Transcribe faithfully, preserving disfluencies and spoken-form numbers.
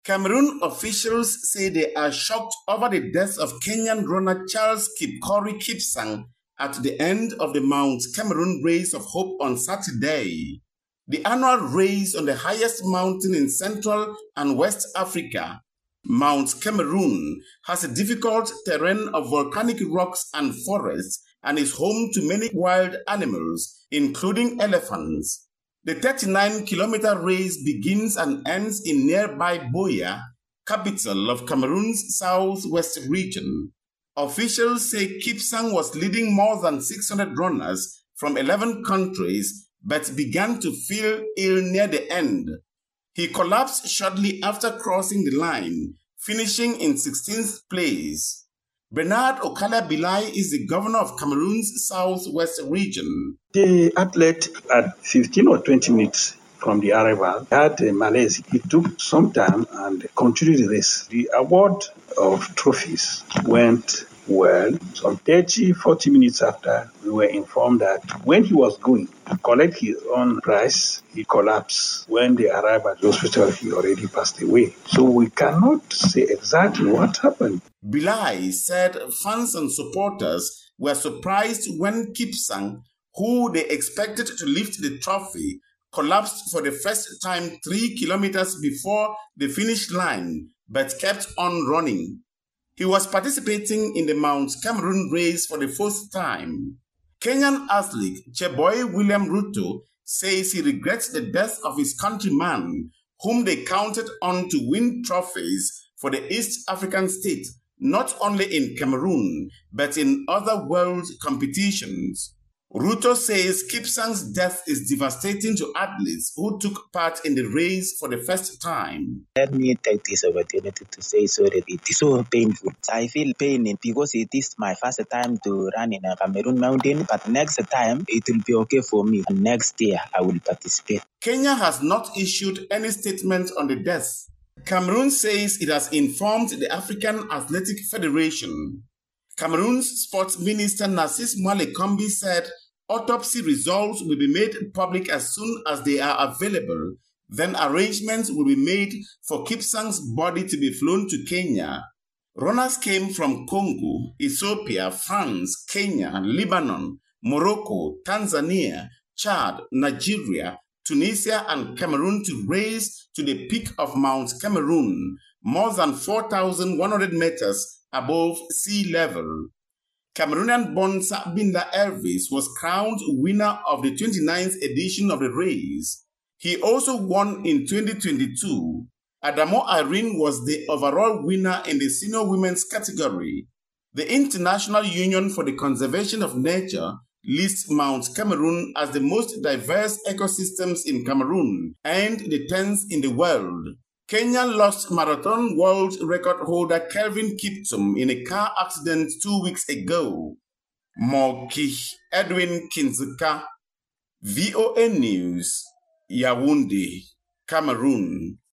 Cameroon officials say they are shocked over the death of Kenyan runner Charles Kipkorir Kipsang at the end of the Mount Cameroon Race of Hope on Saturday. The annual race on the highest mountain in Central and West Africa, Mount Cameroon, has a difficult terrain of volcanic rocks and forests and is home to many wild animals, including elephants. The thirty-nine kilometer race begins and ends in nearby Buea, capital of Cameroon's southwest region. Officials say Kipsang was leading more than six hundred runners from eleven countries, but began to feel ill near the end. He collapsed shortly after crossing the line, finishing in sixteenth place. Bernard Okala Bilai is the governor of Cameroon's southwest region. The athlete, at fifteen or twenty minutes from the arrival, had a malaise. It took some time and continued the race. The award of trophies went well. Some thirty, forty minutes after, we were informed that when he was going to collect his own prize, he collapsed. When they arrived at the hospital, he already passed away. So we cannot say exactly what happened. Bilai said fans and supporters were surprised when Kipsang, who they expected to lift the trophy, collapsed for the first time three kilometers before the finish line, but kept on running. He was participating in the Mount Cameroon race for the first time. Kenyan athlete Cheboy William Ruto says he regrets the death of his countryman, whom they counted on to win trophies for the East African state, not only in Cameroon, but in other world competitions. Ruto says Kipsang's death is devastating to athletes who took part in the race for the first time. Let me take this opportunity to say so that it is so painful. I feel pain because it is my first time to run in a Cameroon mountain, but next time it will be okay for me. And next year I will participate. Kenya has not issued any statement on the death. Cameroon says it has informed the African Athletic Federation. Cameroon's sports minister Narcisse Mwale-Kombi said autopsy results will be made public as soon as they are available. Then arrangements will be made for Kipsang's body to be flown to Kenya. Runners came from Congo, Ethiopia, France, Kenya, Lebanon, Morocco, Tanzania, Chad, Nigeria, Tunisia, and Cameroon to race to the peak of Mount Cameroon, more than four thousand one hundred meters above sea level. Cameroonian-born Sabinda Elvis was crowned winner of the twenty-ninth edition of the race. He also won in twenty twenty-two. Adamo Irene was the overall winner in the senior women's category. The International Union for the Conservation of Nature lists Mount Cameroon as the most diverse ecosystems in Cameroon and the tenth in the world. Kenya lost marathon world record holder Kelvin Kiptum in a car accident two weeks ago. Moki Edwin Kinzuka, V O A News, Yaoundé, Cameroon.